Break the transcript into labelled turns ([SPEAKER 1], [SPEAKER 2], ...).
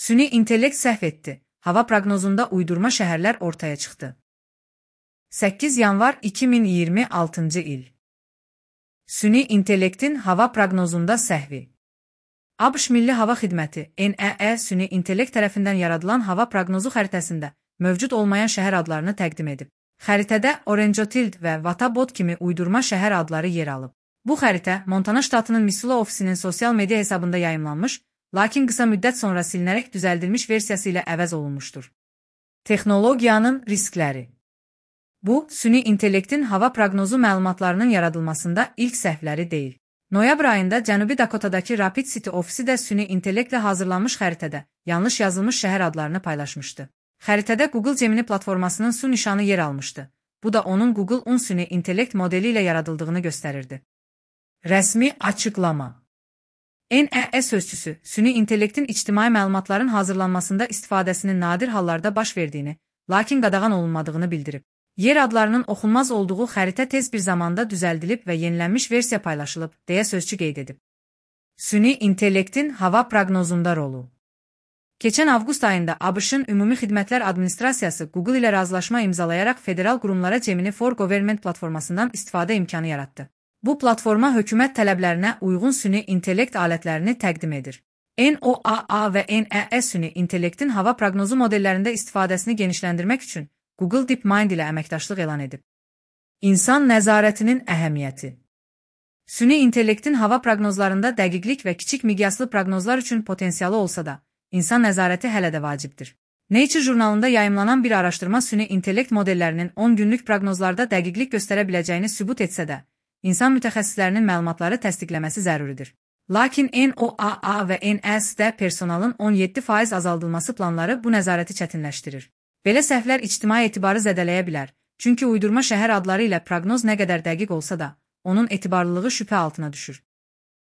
[SPEAKER 1] Süni intellekt səhv etdi. Hava proqnozunda uydurma şəhərlər ortaya çıxdı. 8 yanvar 2026 il. Süni intellektin hava proqnozunda səhvi. ABŞ Milli Hava Xidməti (NEA) süni intellekt tərəfindən yaradılan hava proqnozu xəritəsində mövcud olmayan şəhər adlarını təqdim edib. Xəritədə Orangefield və Waterboard kimi uydurma şəhər adları yer alıb. Bu xəritə Montana ştatının Missoula ofisinin sosial media hesabında yayımlanmış, lakin qısa müddət sonra silinərək düzəldilmiş versiyası ilə əvəz olunmuşdur. Texnologiyanın riskləri. Bu, süni intellektin hava proqnozu məlumatlarının yaradılmasında ilk səhvləri deyil. Noyabr ayında Cənubi Dakotadakı Rapid City ofisi də süni intellektlə hazırlanmış xəritədə yanlış yazılmış şəhər adlarını paylaşmışdı. Xəritədə Google Gemini platformasının su nişanı yer almışdı. Bu da onun Google Un süni intellekt modeli ilə yaradıldığını göstərirdi. Rəsmi açıqlama. NEA sözçüsü, süni intellektin ictimai məlumatların hazırlanmasında istifadəsinin nadir hallarda baş verdiyini, lakin qadağan olunmadığını bildirib. Yer adlarının oxunmaz olduğu xəritə tez bir zamanda düzəldilib və yenilənmiş versiya paylaşılıb, deyə sözçü qeyd edib. Süni intellektin hava proqnozunda rolu. Keçən avqust ayında ABŞ-ın Ümumi Xidmətlər Administrasiyası Google ilə razılaşma imzalayaraq federal qurumlara Gemini for Government platformasından istifadə imkanı yaratdı. Bu platforma hökumət tələblərinə uyğun süni intellekt alətlərini təqdim edir. NOAA və NEA süni intellektin hava proqnozu modellərində istifadəsini genişləndirmək üçün Google DeepMind ilə əməkdaşlıq elan edib. İnsan nəzarətinin əhəmiyyəti. Süni intellektin hava proqnozlarında dəqiqlik və kiçik miqyaslı proqnozlar üçün potensialı olsa da, insan nəzarəti hələ də vacibdir. Nature jurnalında yayımlanan bir araşdırma süni intellekt modellərinin 10 günlük proqnozlarda dəqiqlik göstərə biləcəyini sübut etsə də, insan mütəxəssislərinin məlumatları təsdiqləməsi zəruridir. Lakin NOAA və NEA-də personalın 17% azaldılması planları bu nəzarəti çətinləşdirir. Belə səhvlər ictimai etibarı zədələyə bilər, çünki uydurma şəhər adları ilə proqnoz nə qədər dəqiq olsa da, onun etibarlılığı şübhə altına düşür.